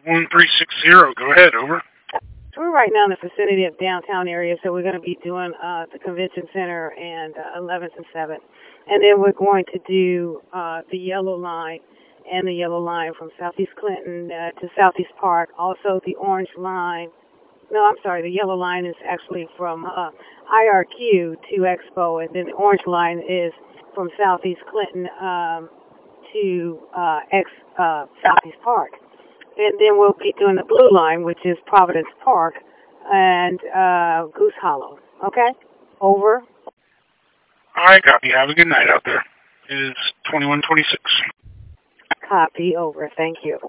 1360, go ahead, over. So we're right now in the vicinity of downtown area, so we're going to be doing the convention center and 11th and 7th. And then we're going to do the yellow line and the yellow line from Southeast Clinton to Southeast Park. Also the orange line. No, I'm sorry, the yellow line is actually from IRQ to Expo, and then the orange line is from Southeast Clinton to Southeast Park. And then we'll be doing the blue line, which is Providence Park and Goose Hollow. Okay? Over. All right, copy. Have a good night out there. It is 2126. Copy. Over. Thank you.